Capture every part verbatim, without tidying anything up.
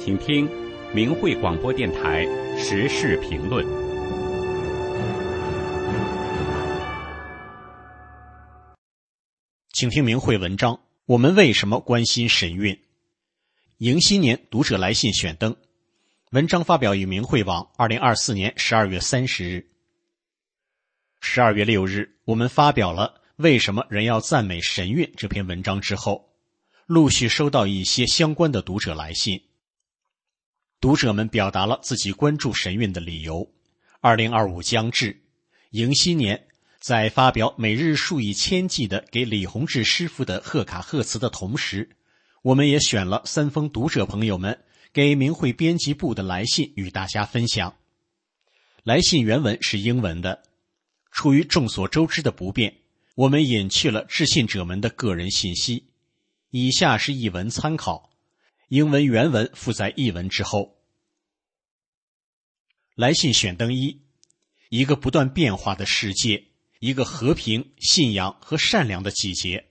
请听明慧广播电台时事评论。 请听明慧文章：我们为什么关心神韵？迎新年读者来信选登。文章发表于明慧网，二零二四年十二月三十日。十二月六日，我们发表了为什么人要赞美神韵这篇文章之后，陆续收到一些相关的读者来信。读者们表达了自己关注神韵的理由。二零二五将至，迎新年，在发表每日数以千计的给李洪志师傅的贺卡贺词的同时，我们也选了三封读者朋友们给明慧编辑部的来信与大家分享。来信原文是英文的，出于众所周知的不便，我们隐去了致信者们的个人信息。以下是译文参考，英文原文附在译文之后。来信选登一：一个不断变化的世界，一个和平、信仰和善良的季节。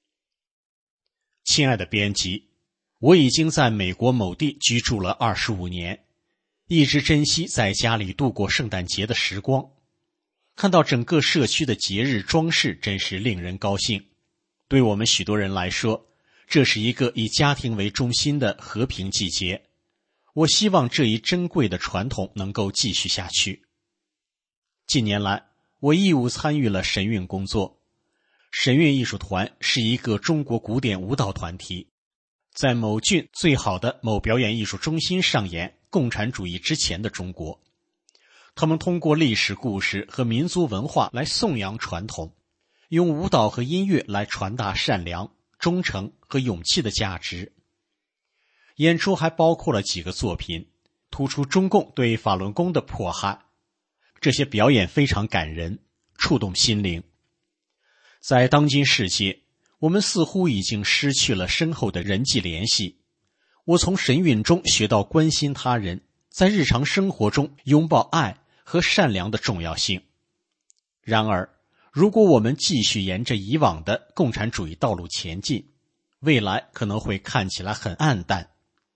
亲爱的编辑，我已经在美国某地居住了二十五年，一直珍惜在家里度过圣诞节的时光。看到整个社区的节日装饰真是令人高兴。对我们许多人来说，这是一个以家庭为中心的和平季节。我希望这一珍贵的传统能够继续下去。近年来，我义务参与了神韵工作。神韵艺术团是一个中国古典舞蹈团体，在某郡最好的某表演艺术中心上演共产主义之前的中国。他们通过历史故事和民族文化来颂扬传统，用舞蹈和音乐来传达善良、忠诚和勇气的价值。演出还包括了几个作品，突出中共对法轮功的迫害。这些表演非常感人，触动心灵。在当今世界，我们似乎已经失去了深厚的人际联系。我从神韵中学到关心他人，在日常生活中拥抱爱和善良的重要性。然而，如果我们继续沿着以往的共产主义道路前进，未来可能会看起来很暗淡。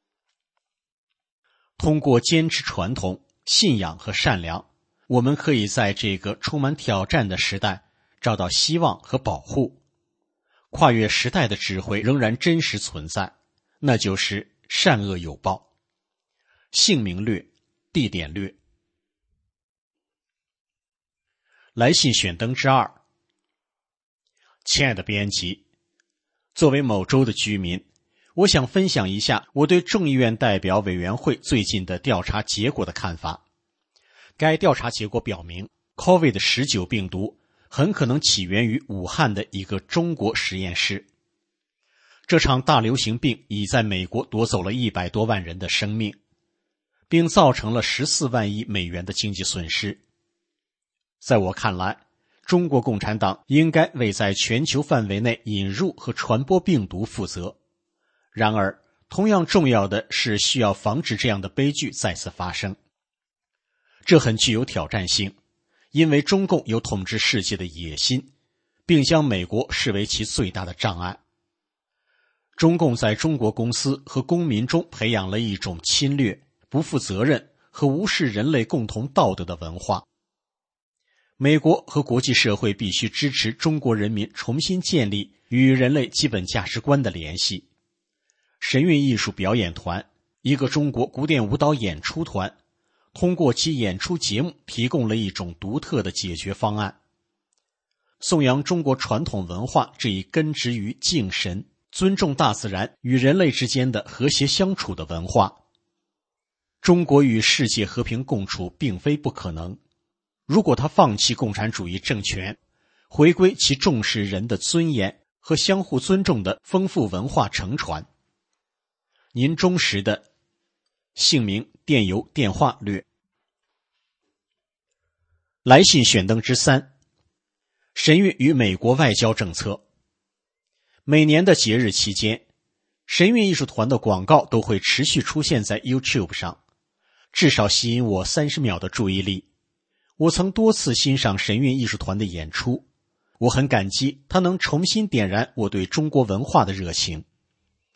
通过坚持传统、信仰和善良，我们可以在这个充满挑战的时代找到希望和保护。跨越时代的智慧仍然真实存在，那就是善恶有报。姓名略，地点略。来信选登之二：亲爱的编辑，作为某州的居民，我想分享一下我对众议院代表委员会最近的调查结果的看法。该调查结果表明 C O V I D 十九 病毒很可能起源于武汉的一个中国实验室。这场大流行病已在美国夺走了一百多万人的生命，并造成了十四万亿美元的经济损失。在我看来，中国共产党应该为在全球范围内引入和传播病毒负责。然而，同样重要的是需要防止这样的悲剧再次发生。这很具有挑战性，因为中共有统治世界的野心，并将美国视为其最大的障碍。中共在中国公司和公民中培养了一种侵略、不负责任和无视人类共同道德的文化。美国和国际社会必须支持中国人民重新建立与人类基本价值观的联系。神韵艺术表演团，一个中国古典舞蹈演出团，通过其演出节目提供了一种独特的解决方案。颂扬中国传统文化这一根植于敬神、尊重大自然与人类之间的和谐相处的文化。中国与世界和平共处并非不可能，如果他放弃共产主义政权，回归其重视人的尊严和相互尊重的丰富文化承传。您忠实的姓名、电邮、电话略。来信选登之三：神韵与美国外交政策。每年的节日期间，神韵艺术团的广告都会持续出现在 YouTube 上，至少吸引我三十秒的注意力。我曾多次欣赏神韵艺术团的演出，我很感激它能重新点燃我对中国文化的热情。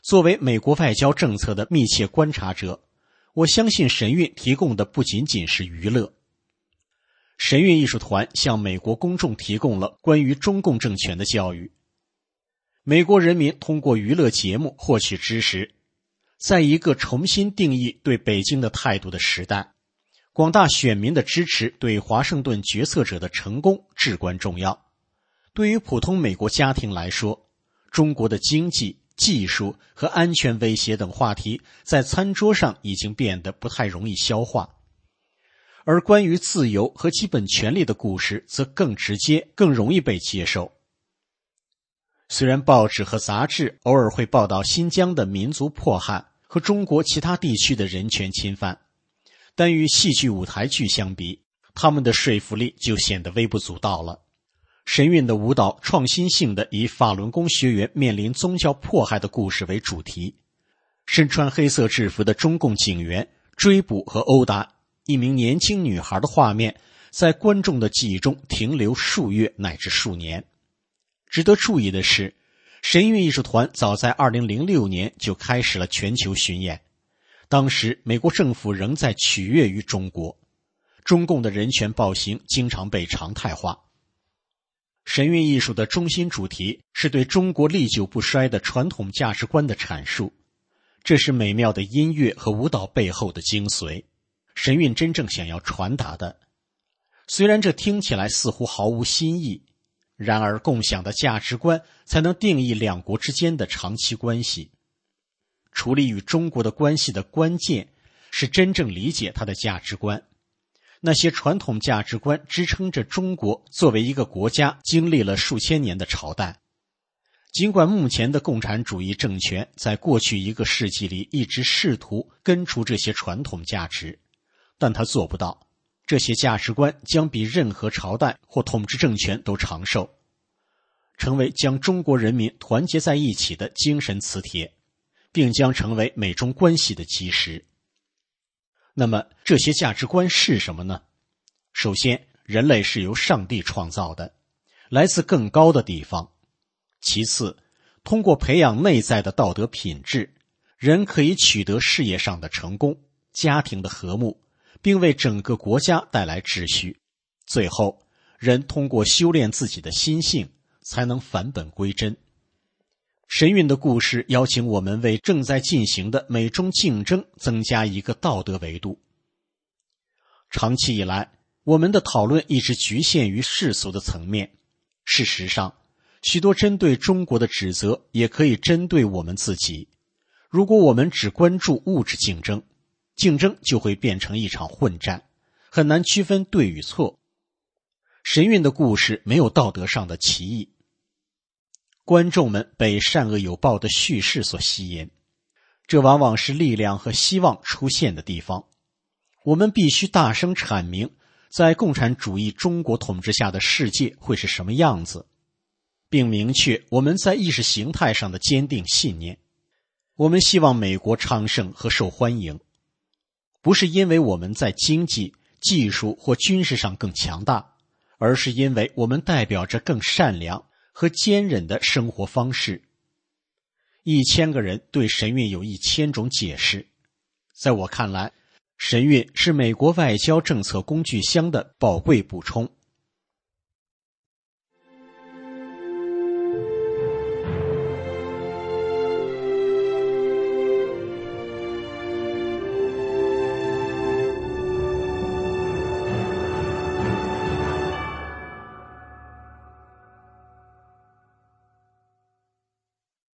作为美国外交政策的密切观察者，我相信神韵提供的不仅仅是娱乐。神韵艺术团向美国公众提供了关于中共政权的教育。美国人民通过娱乐节目获取知识，在一个重新定义对北京的态度的时代，广大选民的支持对华盛顿决策者的成功至关重要。对于普通美国家庭来说，中国的经济、技术和安全威胁等话题在餐桌上已经变得不太容易消化，而关于自由和基本权利的故事则更直接，更容易被接受。虽然报纸和杂志偶尔会报道新疆的民族迫害和中国其他地区的人权侵犯，但与戏剧舞台剧相比，他们的说服力就显得微不足道了。神韵的舞蹈创新性的以法轮功学员面临宗教迫害的故事为主题，身穿黑色制服的中共警员追捕和殴打一名年轻女孩的画面，在观众的记忆中停留数月乃至数年。值得注意的是，神韵艺术团早在二零零六年就开始了全球巡演，当时美国政府仍在取悦于中国，中共的人权暴行经常被常态化。神韵艺术的中心主题是对中国历久不衰的传统价值观的阐述，这是美妙的音乐和舞蹈背后的精髓，神韵真正想要传达的。虽然这听起来似乎毫无新意，然而共享的价值观才能定义两国之间的长期关系。处理与中国的关系的关键是真正理解它的价值观。那些传统价值观支撑着中国作为一个国家经历了数千年的朝代。尽管目前的共产主义政权在过去一个世纪里一直试图根除这些传统价值，但它做不到。这些价值观将比任何朝代或统治政权都长寿，成为将中国人民团结在一起的精神磁铁，并将成为美中关系的基石。那么这些价值观是什么呢？首先，人类是由上帝创造的，来自更高的地方。其次，通过培养内在的道德品质，人可以取得事业上的成功，家庭的和睦，并为整个国家带来秩序。最后，人通过修炼自己的心性，才能返本归真。神韵的故事邀请我们为正在进行的美中竞争增加一个道德维度。长期以来，我们的讨论一直局限于世俗的层面。事实上，许多针对中国的指责也可以针对我们自己。如果我们只关注物质竞争，竞争就会变成一场混战，很难区分对与错。神韵的故事没有道德上的歧义。观众们被善恶有报的叙事所吸引，这往往是力量和希望出现的地方。我们必须大声阐明，在共产主义中国统治下的世界会是什么样子，并明确我们在意识形态上的坚定信念。我们希望美国昌盛和受欢迎，不是因为我们在经济、技术或军事上更强大，而是因为我们代表着更善良和坚韧的生活方式。一千个人对神韵有一千种解释，在我看来，神韵是美国外交政策工具箱的宝贵补充。